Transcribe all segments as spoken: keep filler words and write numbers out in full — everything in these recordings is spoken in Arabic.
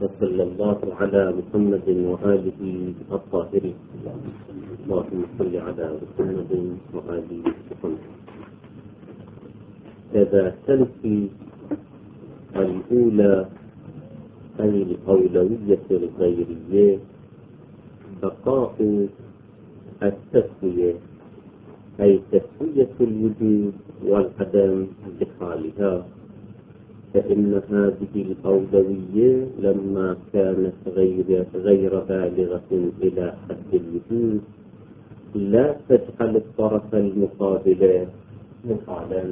وصلى الله على محمد وآله الطاهرين. اللهم صل على محمد وآله محمد. إذا تنفي الأولى أي الأولوية الغيرية بقاء التسوية أي تسوية الوجود والعدم بحالها، فإن هذه الأولوية لما كانت غير غير بالغة إلى حد الوجود لا تجعل الطرف المقابل محالا.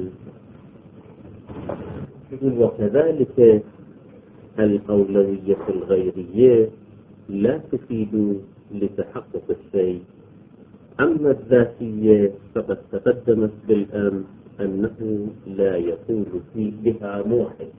وكذلك الأولوية الغيرية لا تفيد لتحقق الشيء. أما الذاتية فقد تقدمت بالأمس أنه لا يكون في بها موحد.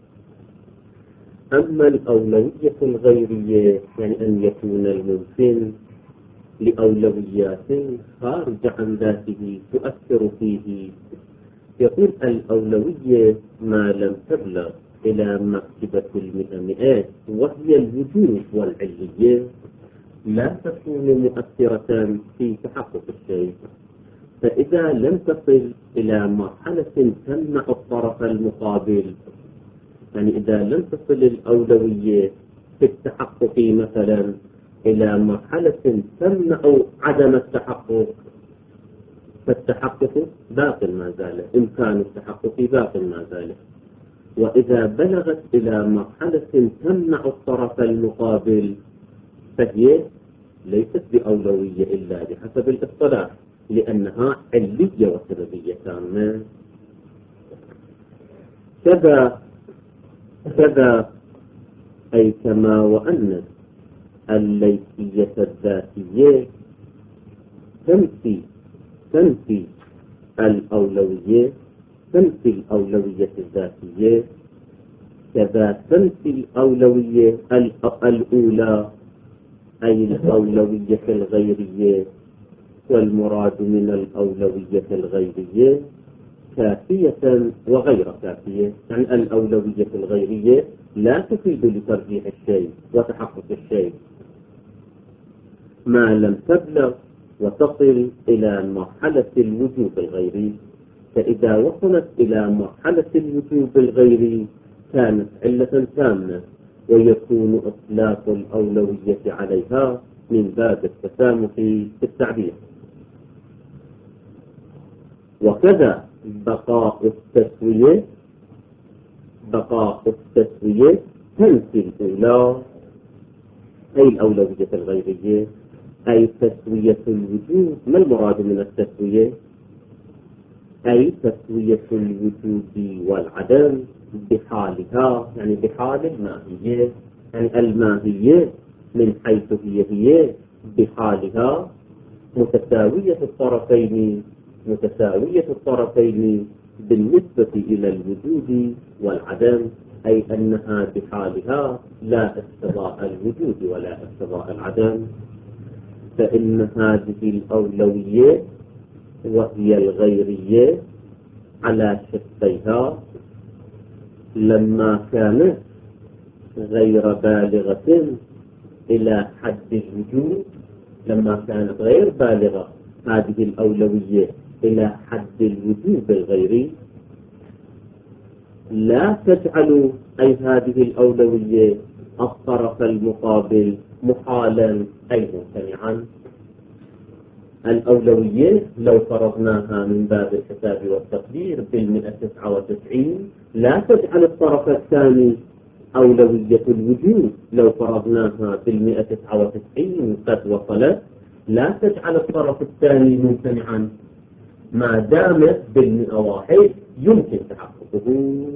أما الأولوية الغيرية يعني أن يكون الممكن لأولويات خارجة عن ذاته تؤثر فيه. يقول الأولوية ما لم تبلغ إلى مرتبة المئة مئات وهي الوجود والعلية لا تكون مؤثرة في تحقق الشيء. فإذا لم تصل إلى مرحلة تمنع الطرف المقابل، يعني إذا لم تصل الأولوية في التحقق مثلا إلى مرحلة تمنع عدم التحقق، فالتحقق باق ما زال، إمكان التحقق باق ما زال. وإذا بلغت إلى مرحلة تمنع الطرف المقابل فهي ليست بأولوية إلا بحسب الاصطلاح، لأنها علية وسببية تامة. كذا كذا أي كما وأن الليثية الذاتية تنفي تنفي الأولوية تنفي الأولوية الذاتية، كذا تنفي الأولوية الأولى أي الأولوية الغيرية. والمراد من الأولوية الغيرية كافية وغير كافية، يعني الأولوية الغيرية لا تفيد لترجيح الشيء وتحقق الشيء ما لم تبلغ وتصل إلى مرحلة الوجوب الغيري. فإذا وصلت إلى مرحلة الوجوب الغيري كانت علة تامة، ويكون إطلاق الأولوية عليها من باب التسامح في التعبير. وكذا بقاء التسوية بقاء التسوية تنفي الأولى أي الأولوية الغيرية أي تسوية الوجود. ما المراد من التسوية؟ أي تسوية الوجود والعدم بحالها، يعني بحال الماهية، يعني الماهية من حيث هي هي بحالها متساوية الطرفين متساوية الطرفين بالنسبة إلى الوجود والعدم، أي أنها بحالها لا اقتضاء الوجود ولا اقتضاء العدم. فإن هذه الأولوية وهي الغيرية على شقيها لما كانت غير بالغة إلى حد الوجود، لما كانت غير بالغة هذه الأولوية إلى حد الوجوب الغيري لا تجعل أي هذه الأولوية الطرف المقابل محالا أي ممتنعا. الأولوية لو فرضناها من باب الحساب والتقدير بالمئة تسعة وتسعين لا تجعل الطرف الثاني أولوية الوجود لو فرضناها بالمئة تسعة وتسعين قد وصلت لا تجعل الطرف الثاني ممتنعا ما دامت بالمئة واحد يمكن تحققه.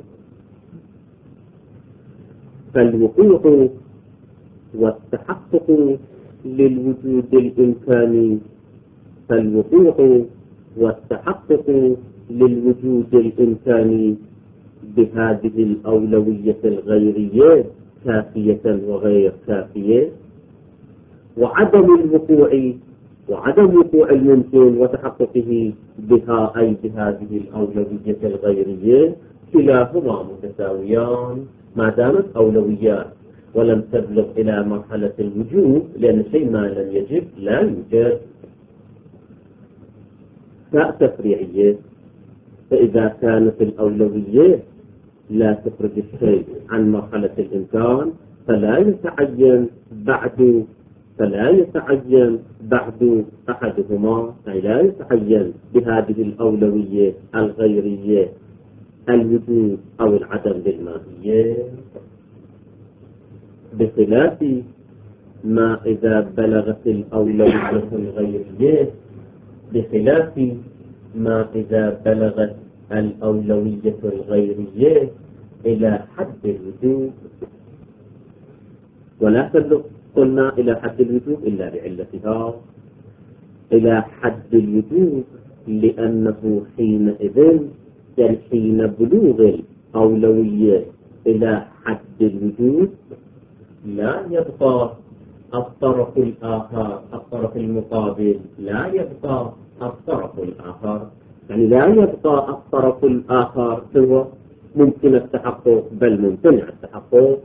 فالوقوع والتحقق للوجود الإمكاني فالوقوع والتحقق للوجود الإمكاني بهذه الأولوية الغيرية كافية وغير كافية. وعدم الوقوع وعدم وقوع الممكن وتحققه بها أي بهذه الأولوية الغيرية كلاهما متساويان ما دامت أولويات ولم تبلغ إلى مرحلة الوجوب، لأن شيء ما لم يجب لا يوجد. تاء تفريعية، فإذا كانت الأولوية لا تخرج الشيء عن مرحلة الإمكان فلا يتعين بعد فلا يتعين بعد أحدهما، أي لا يتعين بهذه الأولوية الغيرية الوجود أو العدم بالماهية، بخلاف ما إذا بلغت الأولوية الغيرية بخلاف ما إذا بلغت الأولوية الغيرية إلى حد الوجود، ولا تبلغ قلنا إلى حد الوجود إلا بعلتها، إلى حد الوجود لأنه حينئذ يعني حين بلوغ الأولوية إلى حد الوجود لا يبقى الطرف الآخر الطرف المقابل لا يبقى الطرف الآخر يعني لا يبقى الطرف الآخر هو ممكن التحقق بل ممتنع التحقق،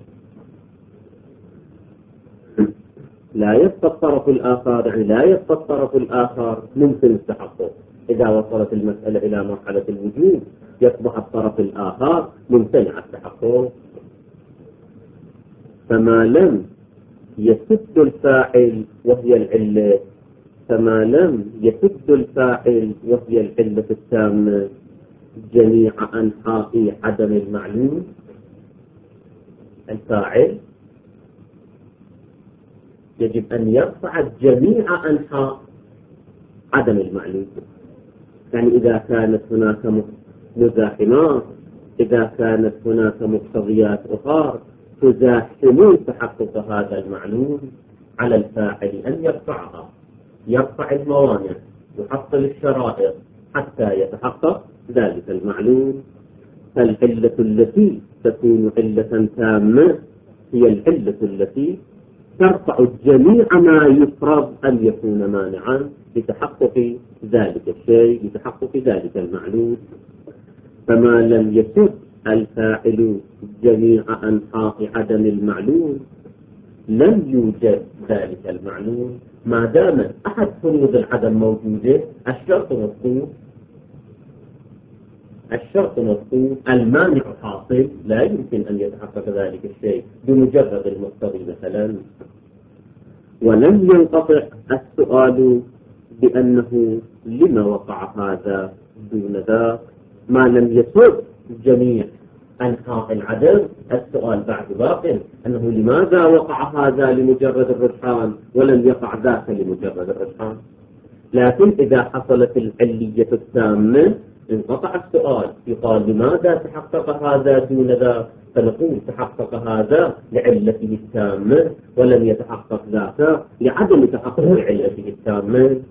لا يبقى الطرف الآخر يعني لا يبقى الطرف الآخر ممكن التحقق. إذا وصلت المسألة إلى مرحلة الوجود يصبح الطرف الآخر ممتنع التحقق. فما لم يسد الفاعل وهي العلة فما لم يسد الفاعل وهي العلة التامة جميع أنحاء عدم المعلوم، الفاعل يجب أن يرفع جميع أنحاء عدم المعلوم. يعني إذا كانت هناك مزاحمات، إذا كانت هناك مقتضيات أخرى تزاحم تحقق هذا المعلوم، على الفاعل أن يرفعها، يرفع الموانع، يحصل الشرائط حتى يتحقق ذلك المعلوم. فالعلة التي تكون علة تامة هي العلة التي ترفع جميع ما يفرض أن يكون مانعا لتحقق ذلك الشيء، لتحقق ذلك المعلوم. فما لم يسد الفاعل جميع أنحاء عدم المعلوم لم يوجد ذلك المعلوم. ما دام أحد فروض العدم موجودة الشرط مطلوب، الشرط مطلوب، المانع حاصل، لا يمكن أن يتحقق ذلك الشيء بمجرد المقتضي مثلا. ولم ينقطع السؤال بأنه لما وقع هذا دون ذاك. ما لم يسد جميع أنحاء العدم السؤال بعد باق أنه لماذا وقع هذا لمجرد الرجحان ولم يقع ذاك لمجرد الرجحان. لكن إذا حصلت العلية التامة انقطع السؤال، يقال لماذا تحقق هذا دون ذاك، فنقول تحقق هذا لعلته التامة ولم يتحقق ذاك لعدم تحقق علته التامة.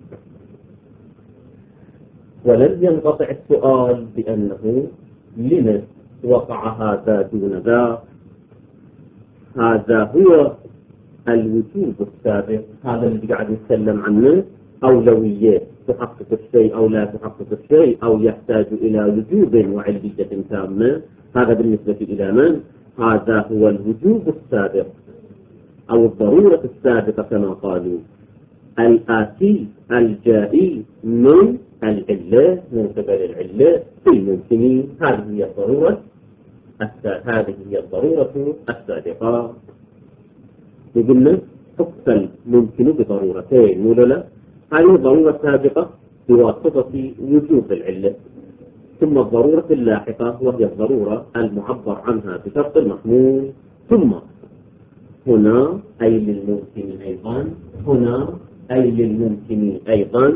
ولم ينقطع السؤال بأنه لما وقع هذا دون ذاك. هذا هو الوجوب السابق، هذا اللي قاعد نتكلم عنه، أولوية تحقق الشيء أو لا تحقق الشيء أو يحتاج إلى وجوب وعلية تامة. هذا بالنسبة إلى من؟ هذا هو الوجوب السابق أو الضرورة السابقة كما قالوا، الآتي الجائي من العلة، من قبل العلة في الممكنين. هذه هي الضرورة هذه هي الضرورة السابقة. يقولنا حق الممكن بضرورتين ولا لا؟ هذه الضرورة السابقة بواسطة وجوب العلة، ثم الضرورة اللاحقة وهي الضرورة المعبر عنها بشرط المحمول، ثم هنا أي للممكن أيضا، هنا أي للممكن أيضا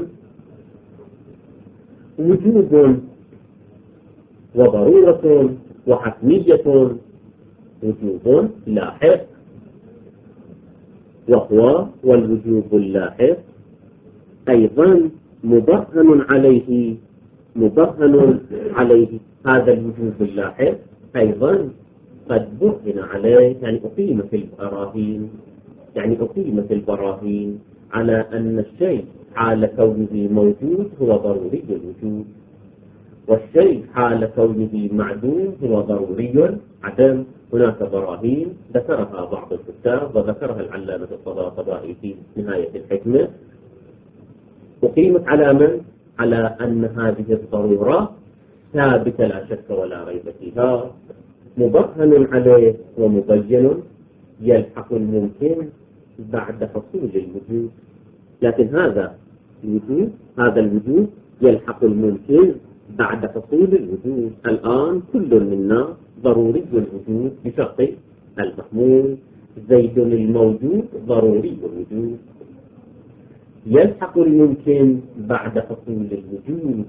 وجوب وضرورة وحتمية. وجوب لاحق وهو والوجوب اللاحق أيضا مبرهن عليه مبرهن عليه هذا الوجوب اللاحق أيضا قد برهن عليه، يعني أقيم في البراهين يعني أقيم في البراهين على أن الشيء حال كونه موجود هو ضروري الوجود، والشيء حال كونه معدوم هو ضروري عدم. هناك براهين ذكرها بعض الكتاب وذكرها العلامة الطباطبائي في نهاية الحكمة، أقيمت على من؟ على أن هذه الضرورة ثابتة لا شك ولا ريب فيها، مبرهن عليه ومبين، يلحق الممكن بعد حصول الوجود. لكن هذا الوجود هذا الوجود يلحق الممكن بعد حصول الوجود. الآن كل منا ضروري الوجود بشرط المحمول. زيد الموجود ضروري الوجود. يلحق الممكن بعد حصول الوجود.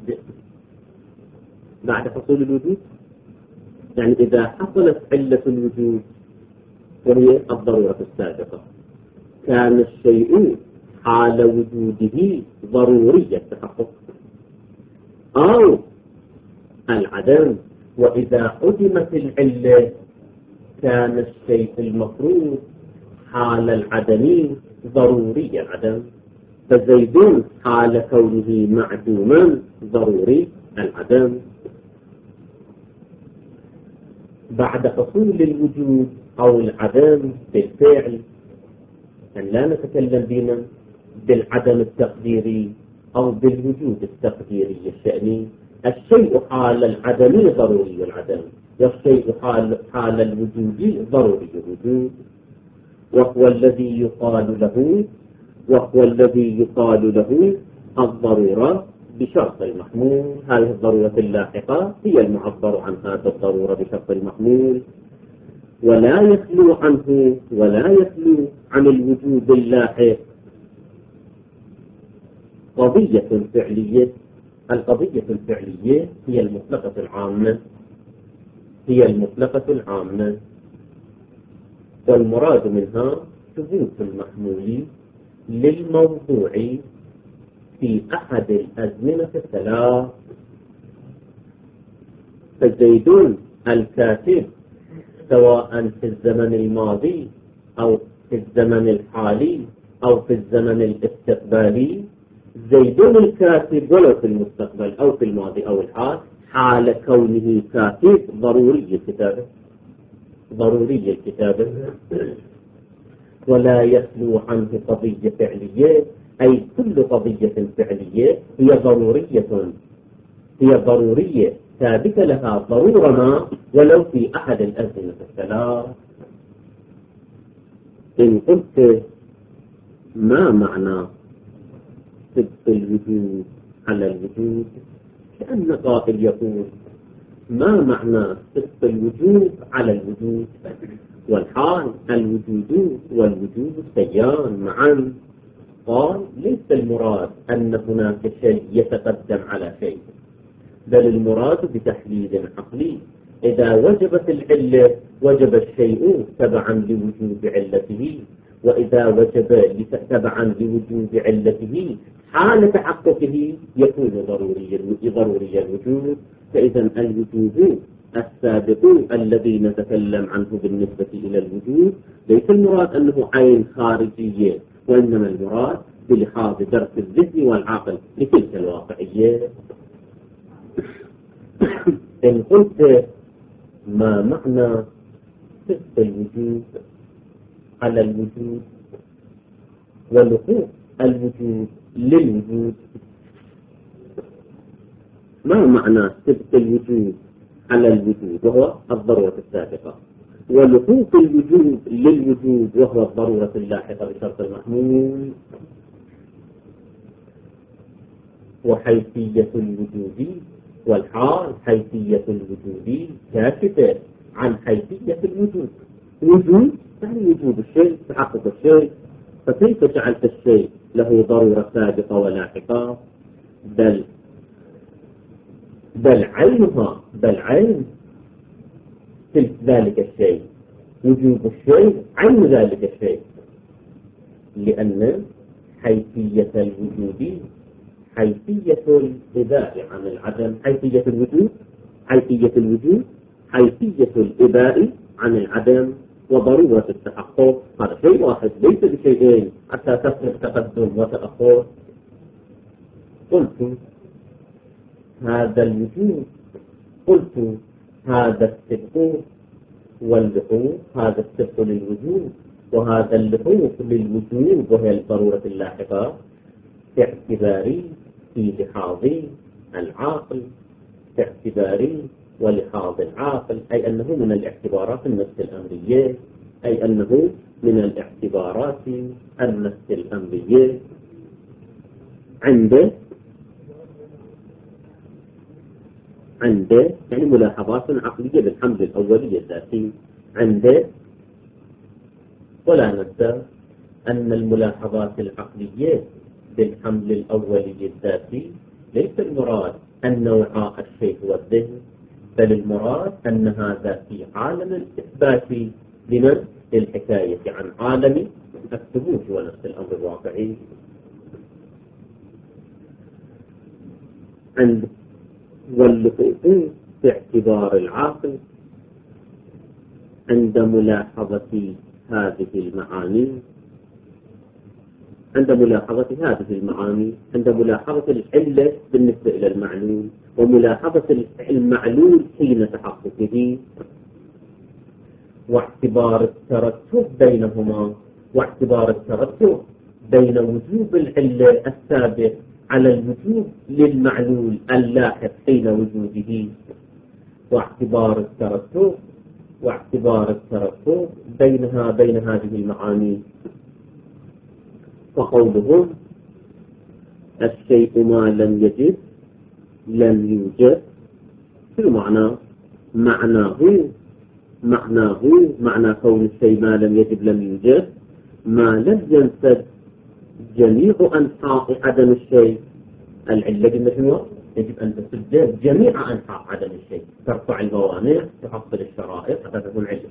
بعد حصول الوجود يعني إذا حصلت علة الوجود وهي الضرورة السابقة، كان الشيء حال وجوده ضروري التحقق، أو العدم. وإذا عدمت العلة كان الشيء المفروض حال العدم ضروري العدم. فزيد حال كونه معدوما ضروري العدم. بعد حصول الوجود أو العدم بالفعل، يعني لا نتكلم بنا بالعدم التقديري أو بالوجود التقديري الشأني. الشيء حال العدم ضروري العدم، والشيء حال, حال الوجود ضروري الوجود. وهو الذي يقال له وهو الذي يقال له الضرورة بشرط المحمول. هذه الضرورة اللاحقة هي المعبر عن هذه الضرورة بشرط المحمول، ولا يخلو عنه ولا يخلو عن الوجود اللاحق قضية فعلية. القضية الفعلية هي المطلقة العامة هي المطلقة العامة والمراد منها ثبوت المحمول للموضوع في أحد الأزمنة الثلاث. فزيد الكاتب سواء في الزمن الماضي أو في الزمن الحالي أو في الزمن الاستقبالي، زيد الكاتب ولو في المستقبل أو في الماضي أو الحال، حال كونه كاتب ضروري الكتابة ضروري الكتابة ولا يخلو عنه قضية فعلية، أي كل قضية فعلية هي ضرورية هي ضرورية ثابتة لها ضرورة ما ولو في أحد الأزمنة الثلاث. إن قلت ما معنى صدق الوجود على الوجود، كأن قائل يقول ما معنى صدق الوجود على الوجود، والحال الوجود والوجود سيان معا. قال ليس المراد أن هناك شيء يتقدم على شيء، بل المراد بتحليل عقلي. إذا وجبت العلة وجب الشيء تبعا لوجود علته، وإذا وجب تبعا لوجود علته حال تحققه يكون ضروري ضروري الوجود. فإذا الوجود السابق الذي نتكلم عنه بالنسبة إلى الوجود ليس المراد أنه عين خارجية، وإنما المراد بلحاظ درس الذهن والعقل لتلك الواقعية. إن قلت ما معنى صدق الوجود على الوجود ولحوق الوجود للوجود، ما معنى صدق الوجود على الوجود وهو الضرورة السابقة، ولحوق الوجود للوجود وهو الضرورة اللاحقة بشرط المحمول؟ وحيثية الوجود والحال حيثية الوجود كاشفة عن حيثية الوجود. وجود يعني وجود الشيء، تحقق الشيء. فكيف جعلت الشيء له ضرورة سابقة ولاحقة؟ بل بل عينها بل عين تلك ذلك الشيء، وجود الشيء عين ذلك الشيء، لأن حيثية الوجود حيثية الإباء عن العدم. حيثية الوجود حيثية الوجود حيثية الإباء عن العدم وضرورة التحقق. هذا شيء واحد ليس بشيئين حتى تفرق تقدم وتأخر. قلت هذا الوجود قلت هذا الصدق واللحوق هذا السبق للوجود، وهذا اللحوق للوجود وهي الضرورة اللاحقة باعتباري في لحاظ العاقل، باعتباري ولحاظ العاقل، أي أنه من الاعتبارات النفس الأمرية، أي أنه من الاعتبارات النفس الأمرية. عنده عنده يعني ملاحظات عقلية بالحمل الأولي الذاتي عنده. ولا ننسى أن الملاحظات العقلية بالحمل الأولي الذاتي ليس المراد أن وعاء الشيء هو الذهن، بل المراد أن هذا في عالم الإثبات لمن؟ للحكاية عن عالم الثبوت ونفس الأمر الواقعي. عند واللحوق باعتبار العاقل عند ملاحظة هذه المعاني، عند ملاحظة هذه المعاني عند ملاحظة العلة بالنسبة إلى المعلول، وملاحظة المعلول حين تحققه، واعتبار الترتب بينهما، واعتبار الترتب بين وجوب العلة السابق على الوجوب للمعلول اللاحق حين وجوده، واعتبار الترتب واعتبار الترتب بينها بين هذه المعاني. وقولهم الشيء ما لم يجد لم يوجد، شو معنى؟ معناه معناه معنى كون الشيء ما لم يجد لم يوجد ما لم ينسد جميع أنحاء عدم الشيء. العلة بالنحو يجب أن تسد جميع أنحاء عدم الشيء، ترفع الموانع، تحصل الشرائط حتى تكون علة.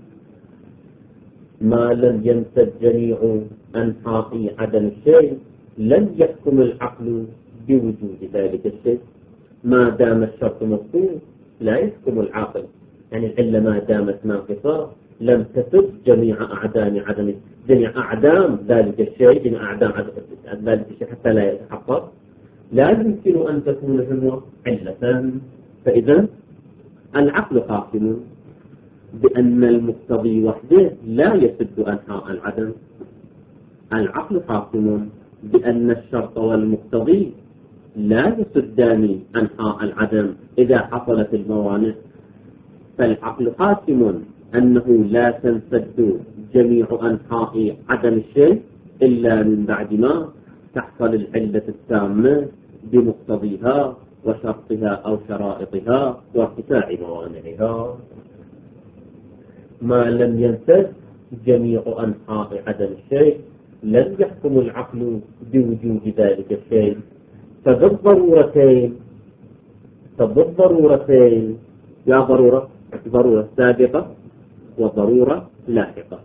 ما لم ينسد جميع أنحاء عدم الشيء لن يحكم العقل بوجود ذلك الشيء. ما دام الشرط مفقود لا يحكم العقل، يعني العلة ما دامت ناقصة لم تسد جميع أعدام عدم جميع أعدام ذلك الشيء، جميع أعدام ذلك الشيء حتى لا يتحقق، لا يمكن أن تكون هو علة. فإذا العقل حاكم بأن المقتضي وحده لا يسد أنحاء العدم، العقل حاكم بأن الشرط والمقتضي لا يسدان أنحاء العدم إذا حصلت الموانع. فالعقل حاكم أنه لا تنسد جميع أنحاء عدم الشيء إلا من بعد ما تحصل العلة التامة بمقتضيها وشرطها أو شرائطها وارتفاع موانعها. ما لم ينسد جميع أنحاء عدم الشيء لن يحكم العقل بوجود ذلك الشيء. فبالضرورتين فبالضرورتين لا ضرورة ضرورة سابقة وضرورة لاحقة.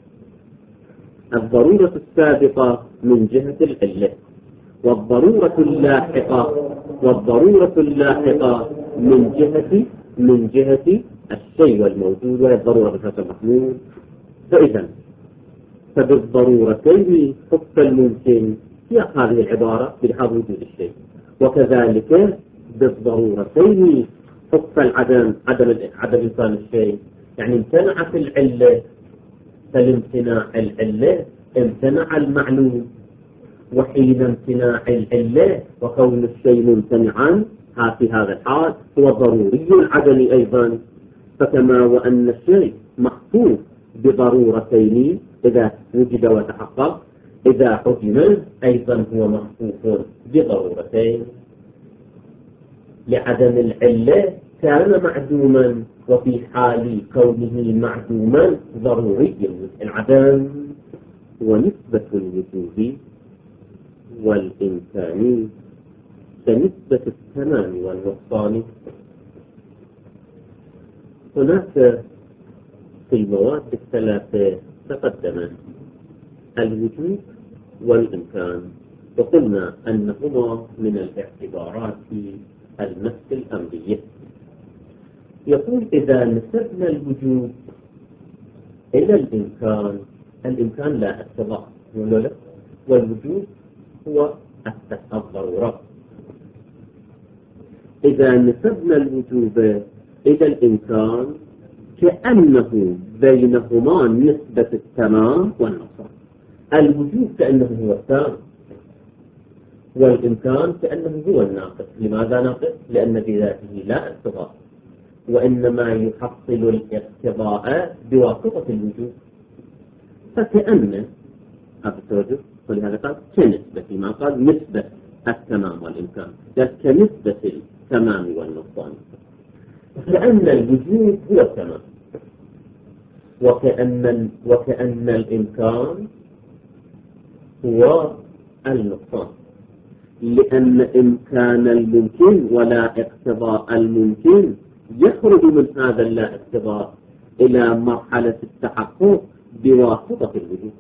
الضرورة السابقة من جهة العلة، والضرورة اللاحقة والضرورة اللاحقة من جهة من جهة الشيء والموجود، وهي الضرورة بصفة المحمول. فإذا فبالضرورتين حق الممكن في هذه العبارة بلحاظ وجود الشيء، وكذلك بالضرورتين حق العدم عدم عدم إمكان الشيء. يعني امتنعت العلة فالامتناع العلة امتنع المعلوم، وحين امتناع العلة وكون الشيء ممتنعا في هذا الحال هو ضروري العدم أيضا. فكما وأن الشيء محفوظ بضرورتين إذا وجد وتحقق، إذا حكم أيضا هو محفوظ بضرورتين. لعدم العلة كان معدوما، وفي حال كونه معدوما ضروري العدم. ونسبة الوجود والإمكان كنسبة التمام والنقصان. هناك في المواد الثلاثة تقدم الوجود والإمكان، وقلنا أنهما من الاعتبارات النفس الأمرية. يقول إذا نسبنا الوجود إلى الإمكان، الإمكان لا اتضاع والوجود هو الضرورة. إذا نسبنا الوجود إلى الإمكان كأنه بينهما نسبة التمام والنقصان. الوجود كأنه هو التام، والإمكان كأنه هو الناقص. لماذا ناقص؟ لأن بذاته لا اقتضاء، وإنما يحصل الاقتضاء بواسطة الوجود. فكأن هذا التوجه، ولهذا قال كنسبة، ما قال نسبة التمام والإمكان، كنسبة التمام والنقصان. كأن الوجود هو التمام، وكأن وكأن الإمكان هو النقصان، لأن إمكان الممكن ولا اقتضاء الممكن يخرج من هذا اللا اقتضاء إلى مرحلة التحقق بواسطة الوجود.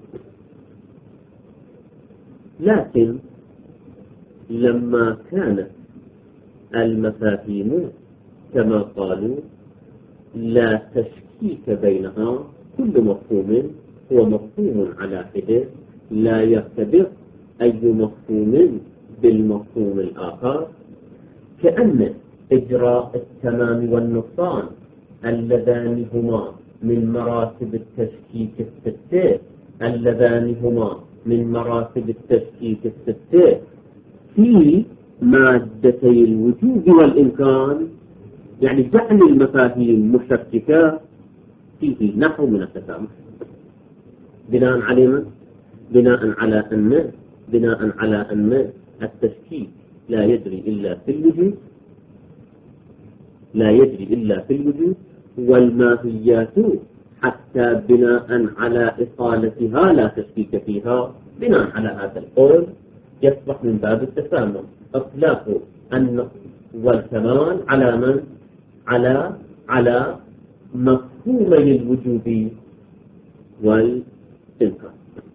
لكن لما كانت المفاهيم كما قالوا لا تشكيك بينها، كل مفهوم هو مفهوم على حده، لا يرتبط أي مفهوم بالمفهوم الآخر، كأن إجراء التمام والنقصان اللذان هما من مراتب التشكيك الستة اللذان هما من مراتب التشكيك الستة في مادتي الوجود والإمكان، يعني جعل المفاهيم مشككة فيه نحو من التسامح. بناء على من؟ بناء على أن بناء على أن التشكيك لا يجري إلا في الوجود لا يجري إلا في الوجود والماهيات حتى بناء على إصالتها لا تشكيك فيها. بناء على هذا القول يصبح من باب التسامح إطلاق النقص والكمال على من؟ على على مفهومي الوجود والإمكان.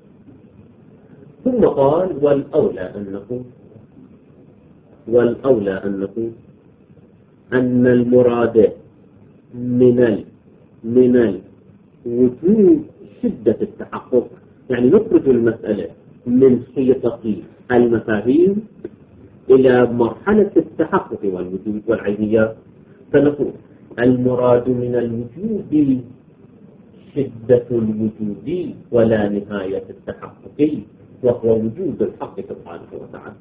ثم قال والأولى أن نقول والأولى أن نقول أن المراد من ال من الوجود شدة التحقق، يعني نخرج المسألة من حيطة المفاهيم إلى مرحلة التحقق والوجود والعينيات، فنقول المراد من الوجود شدة الوجود ولا نهاية التحقق، وهو وجود الحق سبحانه وتعالى.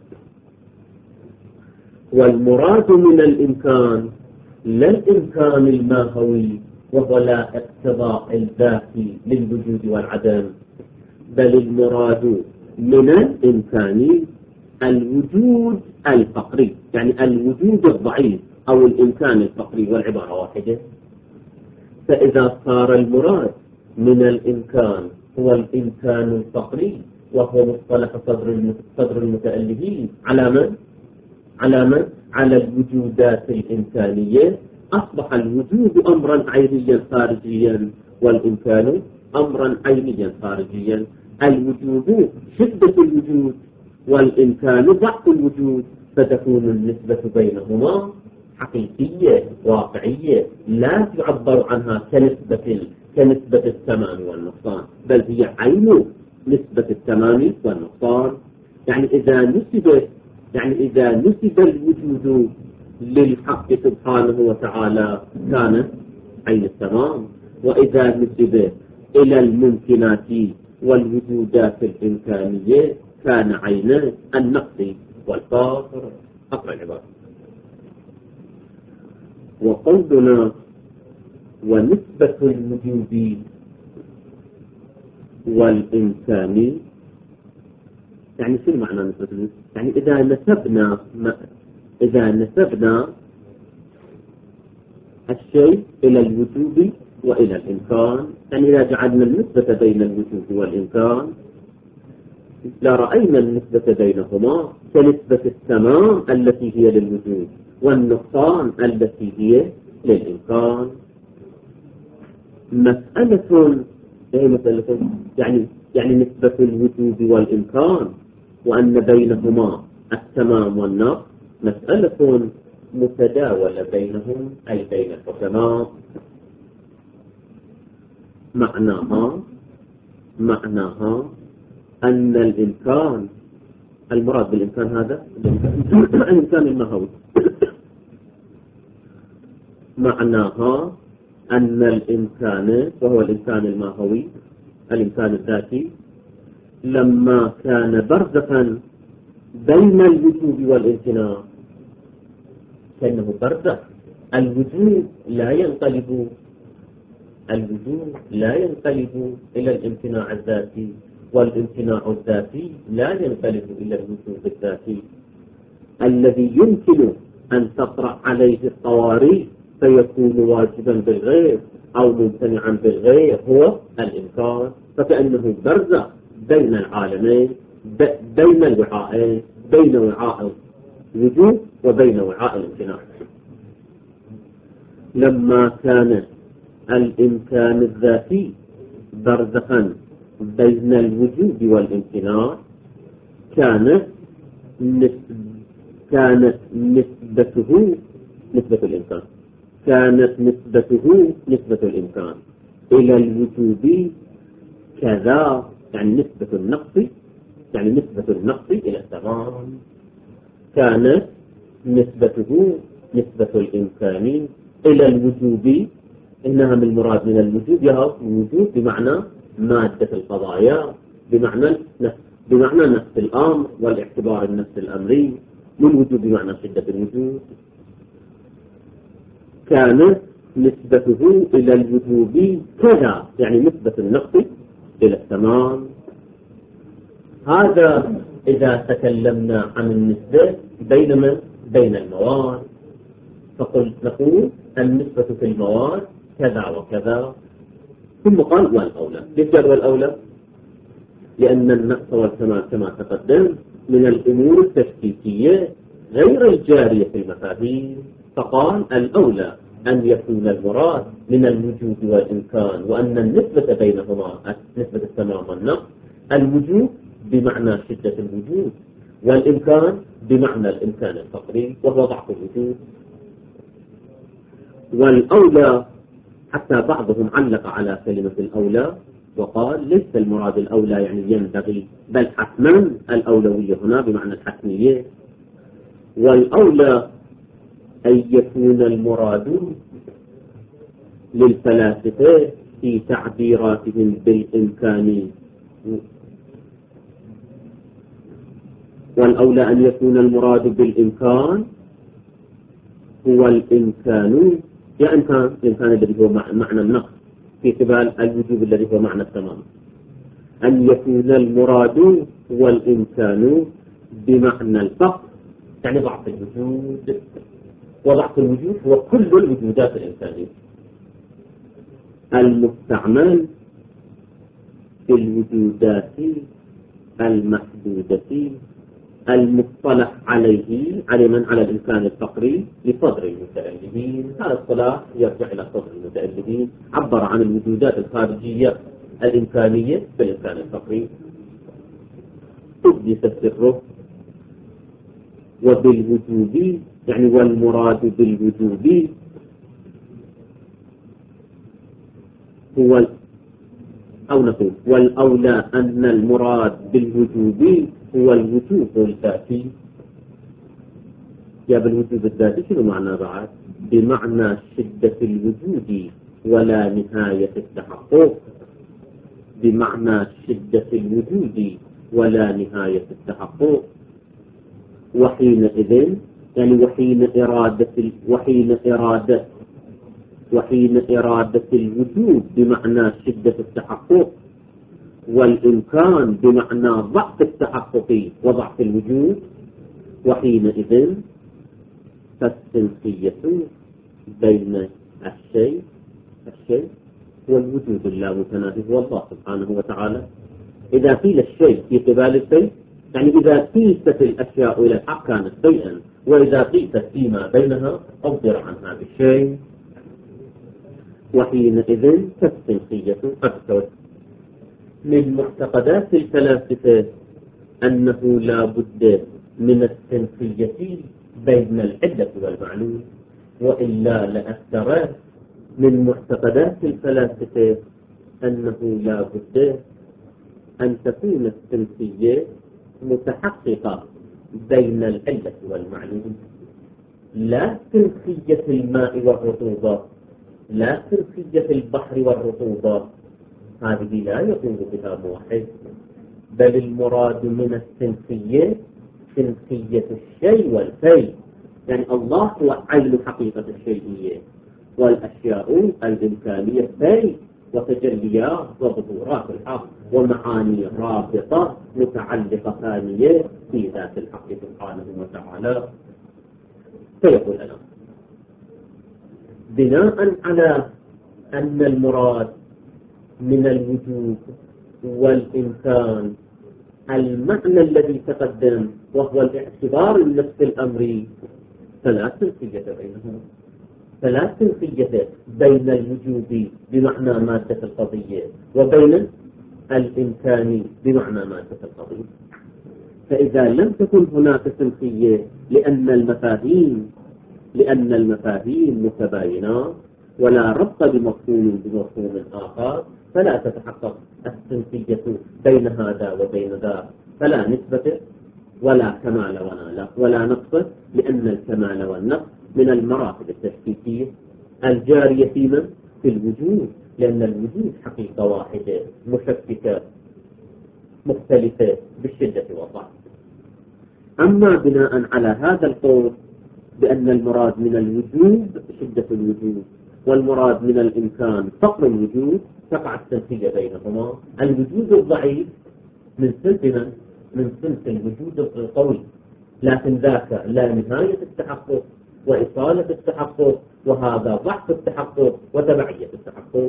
والمراد من الإمكان لا الإمكان الماهوي وهو لا اقتضاء الذاتي للوجود والعدم، بل المراد من الإمكان الوجود الفقري، يعني الوجود الضعيف أو الإمكان الفقري، والعبارة واحدة. فإذا صار المراد من الإمكان هو الإمكان الفقري وهو مصطلح صدر صدر المتألهين على من؟ على من؟ على الوجودات الإمكانية، أصبح الوجود أمرا عينيا خارجيا والإمكان أمرا عينيا خارجيا. الوجود شدة الوجود والإمكان ضعف الوجود، فتكون النسبة بينهما حقيقية واقعية لا تعبر عنها كنسبة كنسبة التمام والنقصان، بل هي عين نسبة التمام والنقصان. يعني إذا نسب يعني إذا نسب الوجود للحق سبحانه وتعالى كان عين التمام، وإذا نسب إلى الممكنات والوجودات الإمكانية كان عين النقص والفاقر. أقرأ العبارة. وقولنا ونسبة الوجود والإمكان، يعني شو معنى نسبة الوجود؟ يعني إذا نسبنا إذا نسبنا الشيء إلى الوجود وإلى الإمكان، يعني إذا جعلنا النسبة بين الوجود والإمكان لرأينا النسبة بينهما كنسبة التمام التي هي للوجود والنقصان التي هي للإمكان. مسألة مسألة يعني يعني نسبة الوجود والإمكان وأن بينهما التمام والنقص مسألة متداولة بينهم، أي بين الحكماء. معناها معناها أن الإمكان، المراد بالإمكان هذا الإمكان الماهوي، معناها أن الإمكان، وهو الإمكان الماهوي الإمكان الذاتي، لما كان برزخا بين الوجود والامتناع، كأنه برزخ. الوجود لا ينقلب الوجود لا ينقلب إلى الامتناع الذاتي، والامتناع الذاتي لا ينقلب إلى الوجود الذاتي. الذي يمكن أن تطرح عليه الطوارئ فيكون واجبا بالغير أو ممتنعا بالغير هو الإمكان. فكأنه برزخ بين العالمين، بين الوعاءين، بين وعاء الوجود وبين وعاء الامتناع. لما كان الإمكان الذاتي برزخا بين الوجود والامتناع، كانت كانت نسبته نسبة الإمكان كانت نسبته نسبة الإمكان إلى الوجود كذا، يعني نسبة النقص يعني نسبة النقص إلى التمام. كانت نسبته نسبة الإمكان إلى الوجود، إنها من المراد من الوجود يهو الوجود بمعنى مادة القضايا، بمعنى بمعنى نفس الأمر والاعتبار النفس الأمري، والوجود بمعنى شدة الوجود. كانت نسبته إلى الوجود كذا، يعني نسبة النقص إلى التمام. هذا إذا تكلمنا عن النسبة بين من؟ بين المواد. فقل نقول النسبة في المواد كذا وكذا، ثم قال والأولى. ليش قال والأولى؟ لأن النقص والكمال كما تقدم من الأمور التشكيكية غير الجارية في المفاهيم، فقال الأولى أن يكون المراد من الوجود والإمكان، وأن النسبة بينهما نسبة التمام والنقص، الوجود بمعنى شدة الوجود، والإمكان بمعنى الإمكان الفقري وهو ضعف الوجود. والأولى، حتى بعضهم علق على كلمة الأولى وقال ليس المراد الأولى يعني ينبغي، بل حتما الأولوية هنا بمعنى الحتمية. والأولى أن يكون المراد للفلاسفة في تعبيراتهم بالإمكان، والأولى أن يكون المراد بالإمكان هو الإمكان، يا إمكان الإمكان الذي هو معنى النقص في قبال الوجود الذي هو معنى التمام. أن يكون المراد هو الإمكان بمعنى الفقر، يعني ضعف الوجود، وضعف الوجود هو كل الوجودات الإنسانية المستعمل في الوجودات المحدودة المصطلح عليه على من على الإنسان الفقري لصدر المتألهين. هذا الصلاح يرجع إلى صدر المتألهين، عبر عن الوجودات الخارجية الإمكانية بالإنسان الفقري، قدس سره. وبالوجود يعني والمراد بالوجود هو، أو نقول والأولى أن المراد بالوجود هو الوجود الذاتي. يا بالوجود الذاتي شنو معنى بعد؟ بمعنى شدة الوجود ولا نهاية التحقق، بمعنى شدة الوجود ولا نهاية التحقق. وحينئذ يعني وحين إرادة وحين إرادة وحين إرادة الوجود بمعنى شدة التحقق، والإمكان بمعنى ضعف التحقق وضعف الوجود، وحينئذ فالسنخية بين الشيء الشيء والوجود اللامتناهي هو الله سبحانه وتعالى. إذا قيل الشيء في قبال الشيء يعني إذا قيست الأشياء إلى الحق كانت شيئا، وإذا قيست فيما بينها أصدر عنها بالشيء، وحينئذ فالسنخية قد توجد. من معتقدات الفلاسفة أنه لا بد من السنخية بين العلة والمعلول، وإلا لأكثر من معتقدات الفلاسفة أنه لا بد أن تكون السنخية متحققة بين العلة والمعلول، لا سنخية الماء والرطوبة لا سلسية البحر والرطوبة، هذه لا يقول بها موحد، بل المراد من السلسية سلسية الشيء والفي، يعني الله هو عين حقيقة الشيئية، والأشياء الإمكانية في وتجليات وظهورات الحق ومعاني رابطة متعلقة ثانية في ذات الحق سبحانه وتعالى. فيقول أنا بناء على أن المراد من الوجود والإمكان المعنى الذي تقدم وهو الاعتبار النفس الأمري، فلا سلسية بينهما، فلا سلسية بين الوجود بمعنى مادة القضية وبين الإمكان بمعنى مادة القضية. فإذا لم تكن هناك سلسية لأن المفاهيم لأن المفاهيم متباينة ولا ربط بمفهوم بمفهوم آخر، فلا تتحقق السلسية بين هذا وبين ذا، فلا نسبة ولا كمال ولا ولا نقص، لأن الكمال والنقص من المراتب التشكيكية الجارية في من؟ في الوجود، لأن الوجود حقيقة واحدة مشككة مختلفة بالشدة والضعف. أما بناء على هذا القول بأن المراد من الوجود شدة الوجود والمراد من الإمكان فقر الوجود، تقع السلسية بينهما. الوجود الضعيف من سلسلة من سلسلة الوجود القوي، لكن ذاك لا نهاية التحقق وإصالة التحقق، وهذا ضعف التحقق وتبعية التحقق.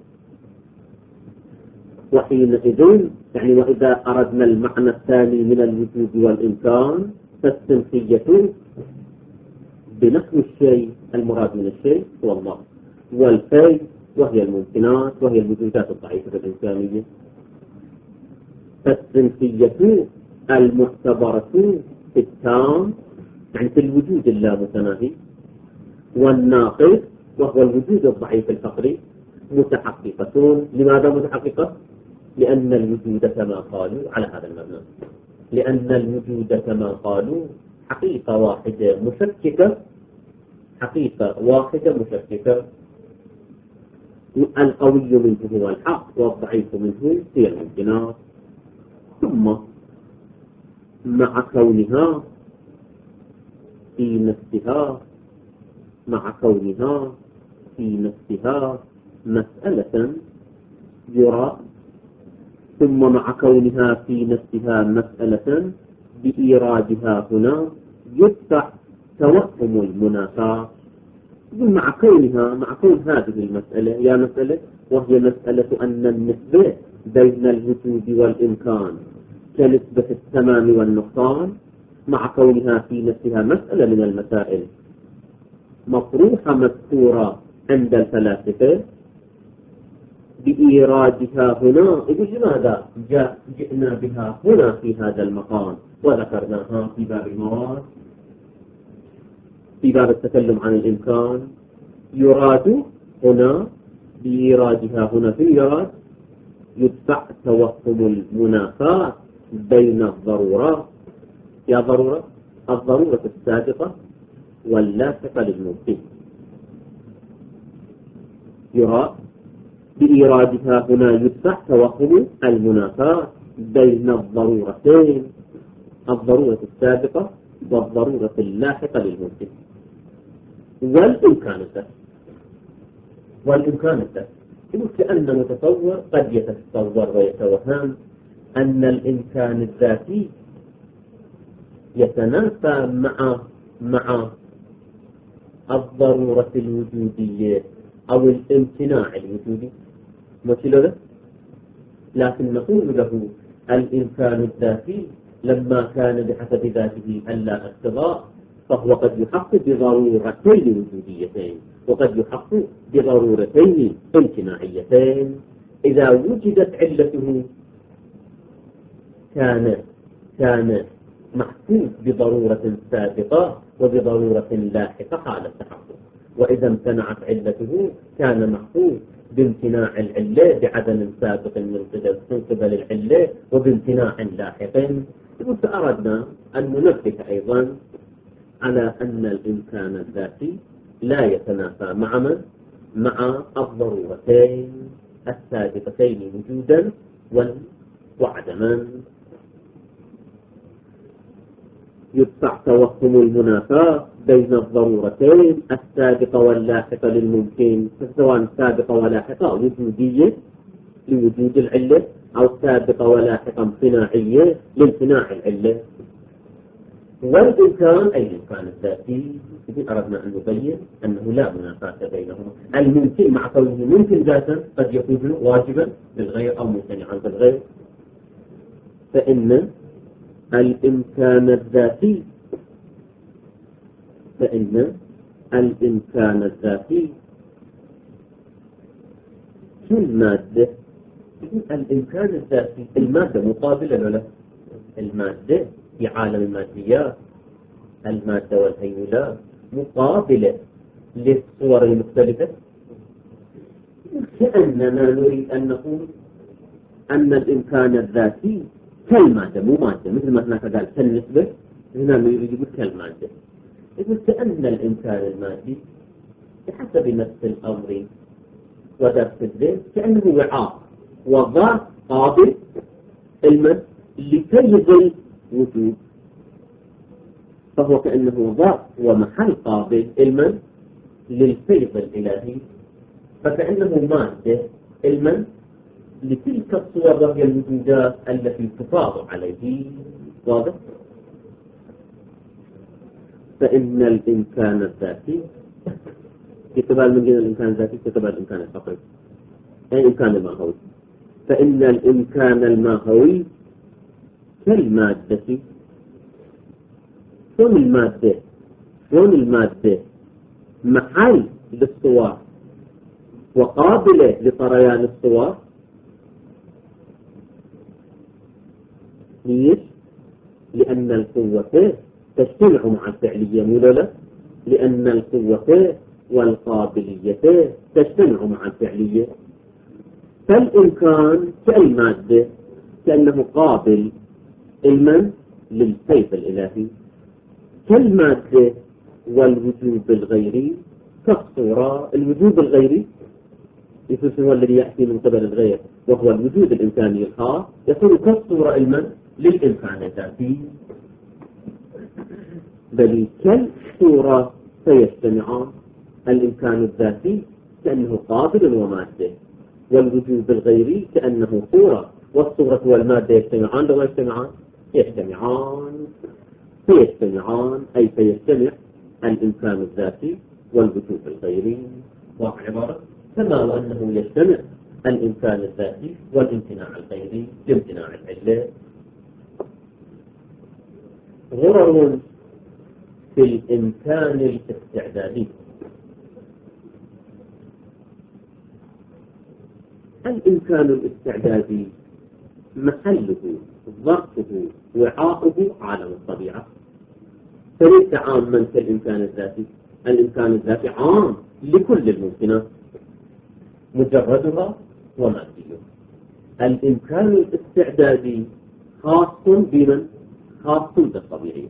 وحينئذ يعني وإذا أردنا المعنى الثاني من الوجود والإمكان فالسلسية بنفس الشيء، المراد من الشيء هو الله، والفي وهي الممكنات وهي الوجودات الضعيفة الإنسانية. فالسلسية المعتبرة في التام يعني في الوجود اللامتناهي، والناقص وهو الوجود الضعيف الفقري متحققة. لماذا متحققة؟ لأن الوجود كما قالوا على هذا المبنى، لأن الوجود كما قالوا حقيقة واحدة مشككة، حقيقة واحدة مشككة، القوي منه هو الحق والضعيف منه هي الممكنات. ثم مع كونها في نفسها مع كونها في نفسها مسألة يرى ثم مع كونها في نفسها مسألة بإيرادها هنا يدفع توهم المنافاة. مع كونها مع كون هذه المسألة يا مسألة وهي مسألة أن النسبة بين الوجود والإمكان كنسبة التمام والنقصان، مع كونها في نفسها مسألة من المسائل مطروحة مذكورة عند الفلاسفة بإيرادها هنا. إذا لماذا جاء جئنا بها هنا في هذا المقام وذكرناها في باب المواد في باب التكلم عن الإمكان؟ يراد هنا بإيرادها هنا في اليراد يدفع توهم المنافاة بين الضرورة يا ضرورة الضرورة السابقة واللاحقة للممكن. يرى بإيرادها هنا يدفع توهم المنافاة بين الضرورتين، الضرورة السابقة والضرورة اللاحقة للممكن. والإمكان الذات والإمكان الذات يقول كأن متصور قد يتصور ويتوهم أن الإمكان الذاتي يتنافى مع مع الضرورة الوجودية أو الامتناع الوجودي، مثل هذا. لكن نقول له الإمكان الذاتي لما كان بحسب ذاته ألا اقتضاء فهو قد يحقق بضرورتين وجوديتين وقد يحقق بضرورتين امتناعيتين. إذا وجدت علته كان كان محسوس بضرورة سابقة وبضرورة لاحقة حال التحقق، وإذا امتنعت علته كان محسوس بامتناع العلة بعدم سابق من قبل العلة وبامتناع لاحق. فأردنا أن ننبه أيضا على أن الإمكان الذاتي لا يتنافى مع من؟ مع الضرورتين السابقتين وجودا وعدما. يدفع توهم المنافاة بين الضرورتين السابقة واللاحقة للممكن، سواء سابقة ولاحقة وجودية لوجود العلة أو سابقة ولاحقة امتناعية لامتناع العلة. والإمكان أي الإمكان الذاتي، إذن أردنا أن نبين أنه لا منافاة بينهما. الممكن مع كونه ممكن ذاتا قد يكون واجبا بالغير أو ممتنعا بالغير، فإن الإمكان الذاتي فإن الإمكان الذاتي شو المادة؟ الإمكان الذاتي المادة مقابلة له. المادة في عالم الماديات المادة والهيولات مقابلة للصور المختلفة، كأننا نريد أن نقول أن الإمكان الذاتي كالمادة مو مادة، مثل ما هناك قال كالنسبة، هنا نريد يقول كالمادة. يقول كأن الإمكان المادي بحسب نفس الأمر ودرس الذهن كأنه وعاء وضع قابل علما لفيض الوجود، فهو كأنه ضع ومحل قابل علما للفيض الإلهي، فكأنه مادة علما لتلك الصور وهي الوجودات التي تفاض عليه. واضح؟ فإن الإمكان الذاتي يتبع من جهة الإمكان الذاتي يتبع الإمكان الفقري، أي الإمكان الماهوي. فإن الإمكان الماهوي كالمادة. شون المادة؟ شون المادة محل للصور وقابلة لطريان الصور. ليش؟ لأن القوة تجتمع مع الفعلية، مو لا؟ لأن القوة والقابلية تجتمع مع الفعلية. فالإمكان كالمادة كأنه قابل علما للسيف الإلهي، كالمادة والوجود الغيري كالصورة. الوجود الغيري هو الذي يأتي من قبل الغير وهو الوجود الإمكاني الخاص، يكون كالصورة علما للإمكان الذاتي. بل كالصورة فيجتمعان، الإمكان الذاتي كأنه قابل ومادة، والوجود الغيري كأنه صورة، والصورة والمادة يجتمعان لو يجتمعان يجتمعان فيجتمعان أي فيجتمع الإمكان الذاتي والوجود الغيري. واقع عبارة كما وأنه يجتمع الإمكان الذاتي والامتناع الغيري لامتناع العلة. غرر في الإمكان الاستعدادي. الإمكان الاستعدادي محله ظرفه وعاؤه عالم الطبيعة، فليس عاما كالإمكان الذاتي. الإمكان الذاتي عام لكل الممكنات مجردها ومادية. الإمكان الاستعدادي خاص بمن؟ خاص بالطبيعية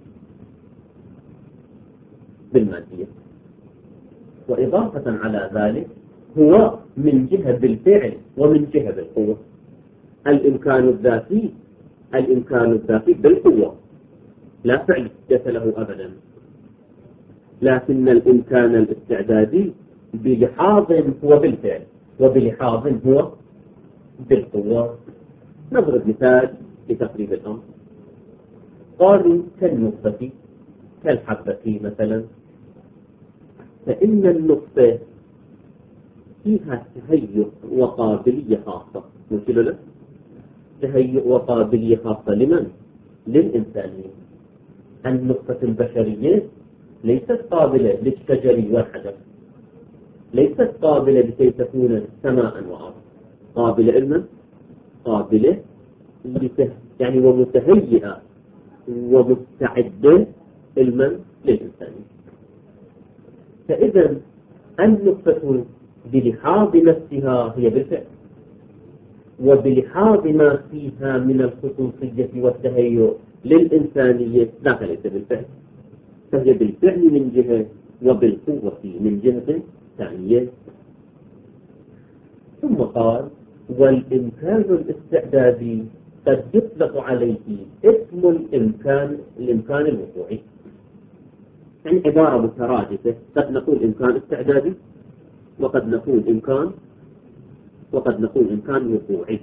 بالمادية، وإضافة على ذلك هو من جهة بالفعل ومن جهة بالقوة. الإمكان الذاتي الإمكان الذاتي بالقوة لا فعل له أبدا، لكن الإمكان الاستعدادي بلحاظ هو بالفعل وبلحاظ هو بالقوة. نضرب مثال لتقريب الأمر. قالوا كالنطفة كالحبة مثلا، فإن النطفة فيها تهيئ وقابلية خاصة، مش له؟ تهيئ وقابلية خاصة لمن؟ للإنسانية. النطفة البشرية ليست قابلة للشجر والحجر، ليست قابلة لكي تكون سماء وأرض، قابلة علما قابلة لته... يعني ومتهيئة ومستعدة علما للإنسانية. فإذا النطفة بلحاظ نفسها هي بالفعل، وبلحاظ ما فيها من الخصوصية والتهيؤ للإنسانية ذاك ليس بالفعل، فهي بالفعل من جهة وبالقوة من جهة الثانية. ثم قال والإمكان الاستعدادي قد يطلق عليه اسم الإمكان الإمكان الوقوعي، يعني عبارة مترادفة، قد نقول إمكان استعدادي وقد نقول إمكان وقد نقول إمكان وقوعي،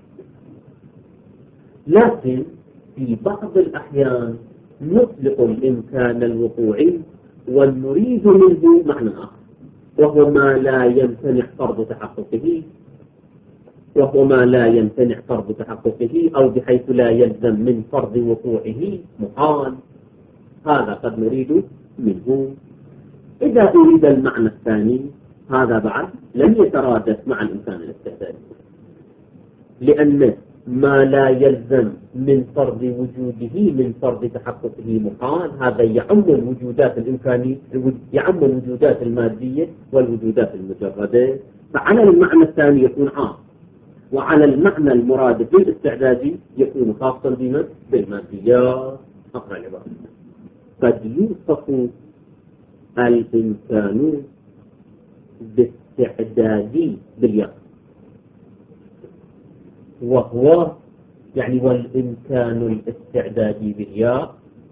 لكن في بعض الأحيان نطلق الإمكان الوقوعي ونريد منه معنى آخر، وهو ما لا يمتنع فرض تحققه وهو ما لا يمتنع فرض تحققه أو بحيث لا يلزم من فرض وقوعه محال، هذا قد نريد منه. إذا أريد المعنى الثاني هذا بعد لم يترادف مع الإمكان الاستعدادي، لأن ما لا يلزم من فرض وجوده من فرض تحققه محال، هذا يعم الوجودات الإمكانية، يعم الوجودات المادية والوجودات المجردة، فعلى المعنى الثاني يكون عام، وعلى المعنى المراد بالاستعدادي يكون خاصا بما بالماديات. أقرأ العبارة. قد يوصف الإمكان باستعدادي بالياء، وهو يعني والإمكان الاستعدادي بالياء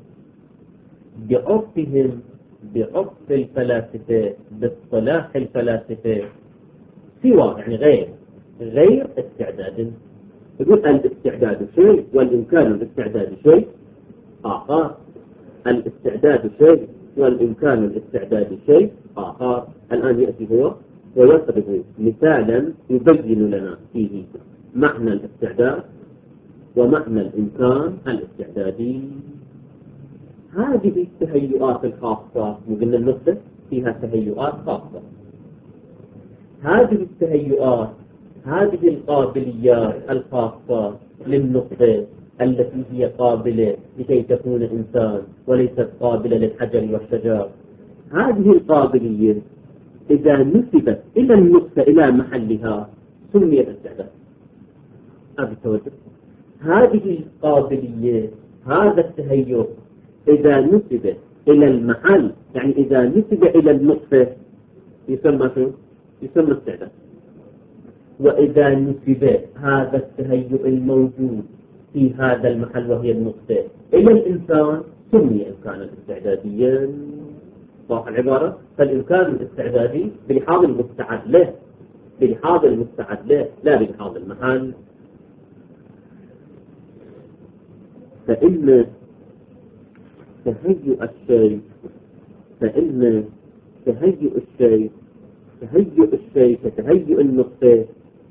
بعرفهم بعرف الفلاسفة باصطلاح الفلاسفة سوى يعني غير غير استعداد. يقول الاستعداد شيء والإمكان الاستعداد شيء آخر، الاستعداد شيء والإمكان الاستعداد شيء آخر. الآن يأتي هو ويضرب مثالا يبين لنا فيه معنى الاستعداد ومعنى الإمكان الاستعدادي. هذه التهيؤات الخاصة، قلنا النقطة فيها تهيؤات خاصة، هذه التهيؤات هذه القابليات الخاصة للنقطة التي هي قابلة لكي تكون إنسان وليست قابلة للحجر والشجر، هذه القابلية إذا نسبت إلى النقطة إلى محلها سميت استعداد. هذه القابلية هذا التهيؤ إذا نسب إلى المحل يعني إذا نسب إلى النقطة يسمى شو؟ يسمى استعداد. وإذا نسب هذا التهيؤ الموجود في هذا المحل وهي النقطة إلى الإنسان سمي إمكانا استعداديا. صح العبارة؟ فالإمكان الاستعدادي بلحاظ المستعد له بلحاظ المستعد له لا بلحاظ المحل. فإن تهيؤ الشيء فإن تهيؤ الشيء تهيؤ الشيء كتهيؤ النقطة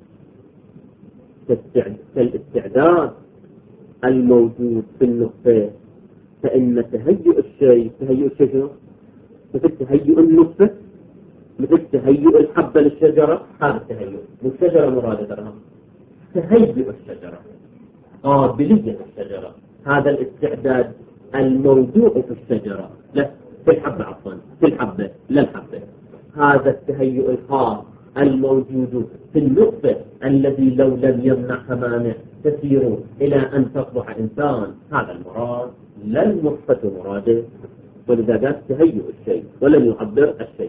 كالاستعداد الموجود في النقطة، فإن تهيؤ الشيء تهيؤ الشيء مثل تهيؤ النقطة مثل تهيؤ الحبة للشجرة. هذا التهيؤ والشجرة مرادة لها تهيؤ الشجرة قابلية الشجرة، هذا الاستعداد الموضوع في الشجرة لا في الحبة عفوا في الحبة لا الحبة. هذا التهيؤ الخاص الموجود في النقطة الذي لو لم يمنعها مانع تسير إلى أن تصبح إنسان، هذا المراد لا النقطة مراده. ولذا قال تهيؤ الشيء ولم يعبر الشيء.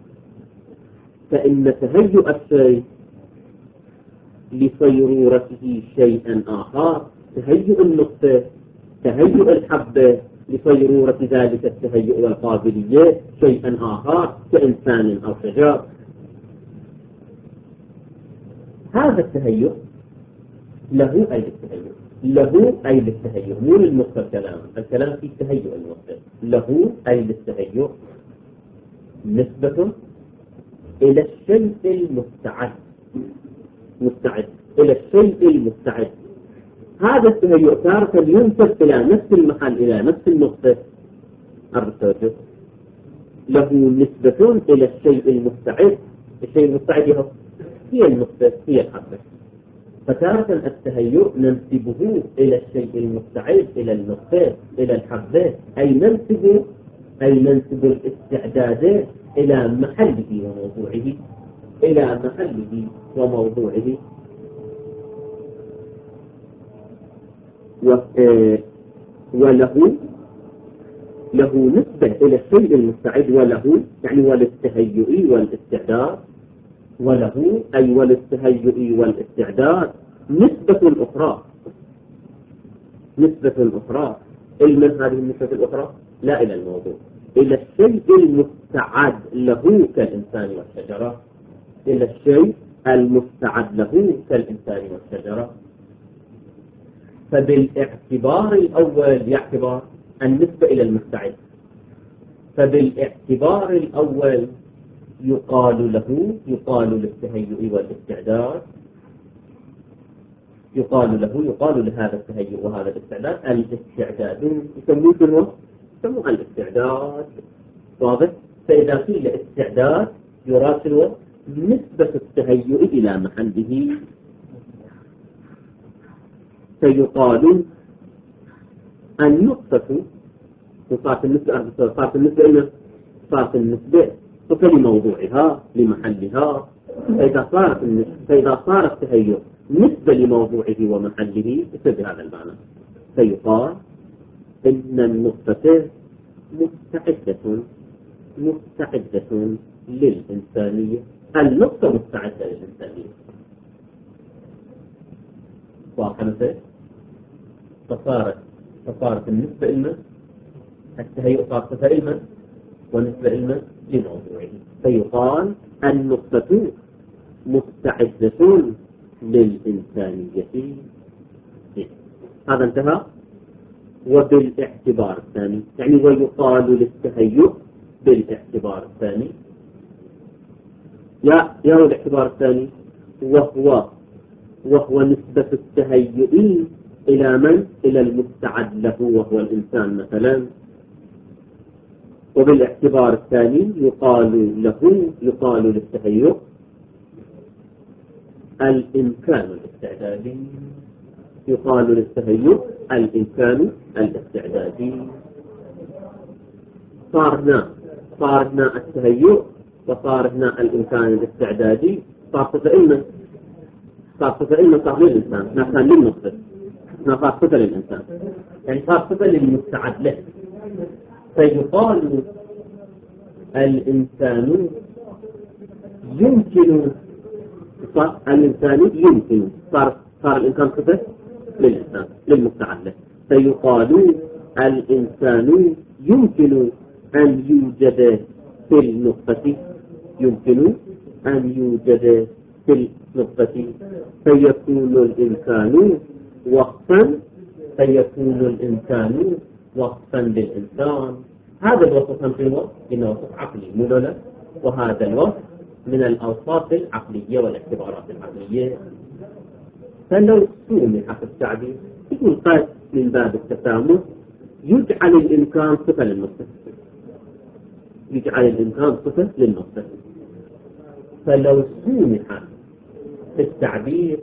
فإن تهيؤ الشيء لصيرورته شيئا آخر، تهيؤ النقطة تهيؤ الحبة لصيرورة ذلك التهيؤ والقابلية شيئا آخر كإنسان أو شجر. هذا التهيؤ له أي للتهيؤ له أي للتهيؤ مو للنقطة الكلام الكلام في تهيؤ النقطة له أي للتهيؤ نسبة إلى الشيء المستعد مستعد إلى الشيء المستعد. هذا التهيؤ تارة ينسب إلى نفس المحل إلى نفس النقطة الرسالة له نسبة إلى الشيء المستعد. الشيء المستعد هي النقطة هي الحبة، فتارة التهيؤ ننسبه إلى الشيء المستعد إلى النقطة إلى الحبة، أي ننسب أي ننسب الاستعداد إلى محله وموضوعه إلى محله وموضوعه. وله له نسبة إلى الشيء المستعد وله يعني وللتهيؤ والاستعداد وله أي وللتهيؤ والاستعداد نسبة أخرى نسبة أخرى. من هذه النسبة الأخرى؟ لا إلى الموضوع، إلى الشيء المستعد له كالإنسان والشجرة، إلى الشيء المستعد له كالإنسان والشجرة. فبالاعتبار الأول يعتبر النسبة إلى المستعد، فبالاعتبار الأول يقال له يقال للتهيؤ والاستعداد يقال له يقال لهذا التهيؤ وهذا الاستعداد الاستعداد، يسموه شنو؟ يسموه الاستعداد. واضح؟ فإذا قيل استعداد يراد شنو؟ نسبة التهيؤ إلى محله. فيقال النقطة صارت النسبة صارت النسبة إلى صارت النسبة لموضوعها لمحلها. فإذا صارت فإذا صار التهيؤ نسبة لموضوعه ومحله يصير بهذا المعنى. فيقال إن النقطة مستعدة مستعدة للإنسانية، النقطة مستعدة للإنسانية. واضح؟ فصارت فصارت النسبة إلنا التهيؤ صار صفة إلنا ونسبة إلنا لموضوعه. فيقال النقطة مستعدة للإنسانية. هذا انتهى. وبالاعتبار الثاني يعني ويقال للتهيؤ بالاعتبار الثاني. يا يا الاعتبار الثاني وهو وهو نسبة التهيؤ إلى من؟ إلى المستعد له وهو الإنسان مثلا. وبالاعتبار الثاني يقال له يقال للتهيؤ الإمكان الاستعدادي يقال للتهيؤ الإمكان الاستعدادي. صارنا صارنا التهيؤ وصارنا الإمكان الاستعدادي. صار صفة إلنا صار صفة إلنا صار للإنسان ما كان للنصف ما صار صفة للإنسان يعني صار صفة للمستعد له. فيقال الإنسان يمكن صار الإنسان يمكن صار صار الإنسان صفة للإنسان للمستعد له. فيقال الإنسان يمكن أن يوجد في النقطة يمكن أن يوجد في النقطة فيكون الإنسان وصفا فيكون الإنسان وصفا للإنسان. هذا الوصف في الوصف إنه وصف عقلي ملولة، وهذا الوصف من الأوصاف العقلية والاعتبارات العقلية. فلو سمح في التعبير يقول قد من باب التسامح يجعل الإمكان صفة للنقطة يجعل الإمكان صفة للنقطة. فلو سمح في التعبير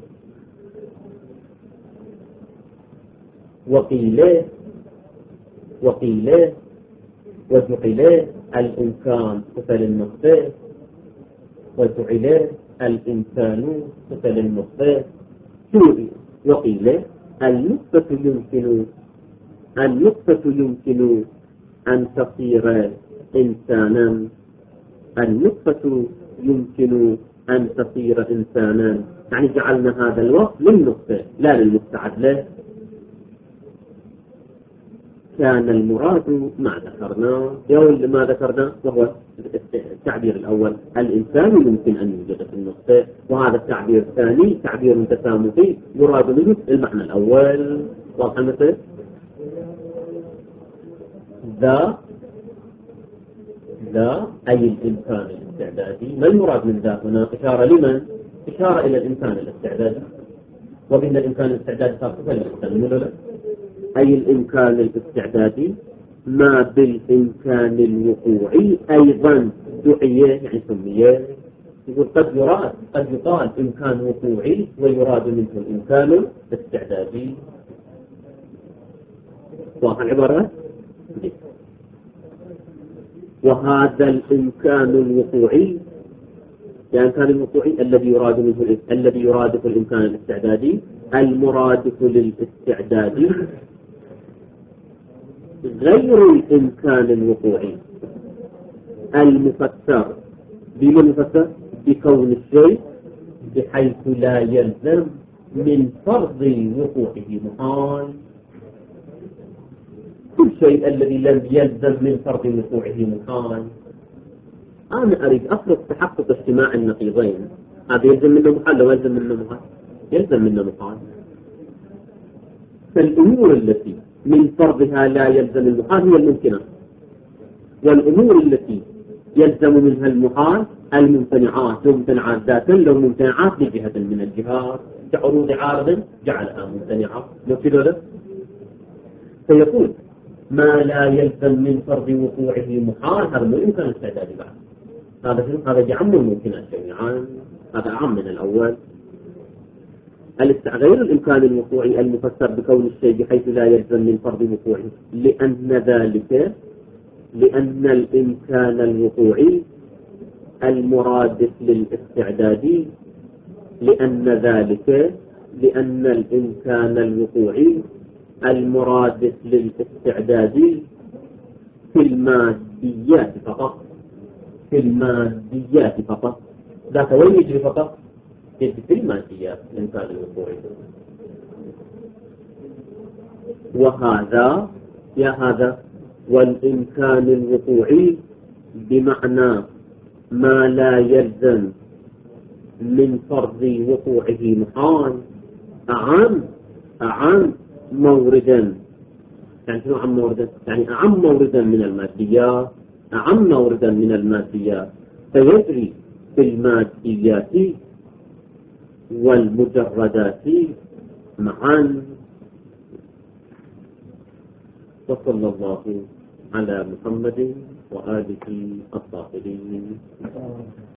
وقيل وقيل وجعل الإمكان صفة للنقطة وجعل الإنسان صفة للنقطة. وقيل النقطة يمكن النقطة يمكن أن تصير إنسانا النقطة يمكن أن تصير إنسانا يعني جعلنا هذا الوصف للنقطة لا للمستعد له. كان المراد ما ذكرناه يقول ما ذكرنا وهو التعبير الأول الإنسان يمكن أن يوجد في النقطة، وهذا التعبير الثاني تعبير تسامحي يراد منه المعنى الأول. واضح مثل ذا ذا أي الإنسان الاستعدادي. ما المراد من ذا هنا؟ إشارة لمن؟ إشارة إلى الإنسان الاستعدادي، وبين الإنسان الاستعدادي صار الإنسان أي الإمكان الاستعدادي ما بالإمكان الوقوعي أيضا دعي يعني سميه. يقول قد يراد قد يقال إمكان وقوعي ويراد منه الإمكان الاستعدادي. واضح العبارة؟ وهذا الإمكان الوقوعي يعني كان الوقوعي الذي يراد منه الذي يرادف الإمكان الاستعدادي المرادف للاستعداد غير الإمكان الوقوعي المفسر بما المفسر بكون الشيء بحيث لا يلزم من فرض وقوعه محال. كل شيء الذي لم يلزم من فرض وقوعه محال. أنا أريد أفرض تحقق اجتماع النقيضين، هذا يلزم منه محال لو يلزم منه محال؟ يلزم منه محال. فالأمور التي من فرضها لا يلزم المحال هي الممكنة، والأمور التي يلزم منها المحال الممتنعات، لو ممتنعات ذاتا لو ممتنعات لجهة من الجهات كعروض عارض جعلها ممتنعة. لو كده فيقول ما لا يلزم من فرض وقوعه محال هذا مو يمكن الاستعداد بعد. هذا شنو؟ هذا يعم الممكنات جميعا، هذا أعم من الأول. غير الإمكان الوقوعي المفسر بكون الشيء بحيث لا يلزم من فرض وقوعه، لأن ذلك لأن الإمكان الوقوعي المرادف للاستعداد لأن ذلك لأن الإمكان الوقوعي المرادف للاستعداد في الماديات فقط، في الماديات فقط. ذاك وين يجري فقط؟ في الماديات الإمكان الوقوعي. وهذا يا هذا والإمكان الوقوعي بمعنى ما لا يلزم من فرض وقوعه محال أعم أعم موردا. يعني شنو أعم موردا؟ يعني أعم موردا من الماديات، أعم موردا من الماديات، فيجري في الماديات والمجردات معا. وصلى الله على محمد وآله الطاهرين.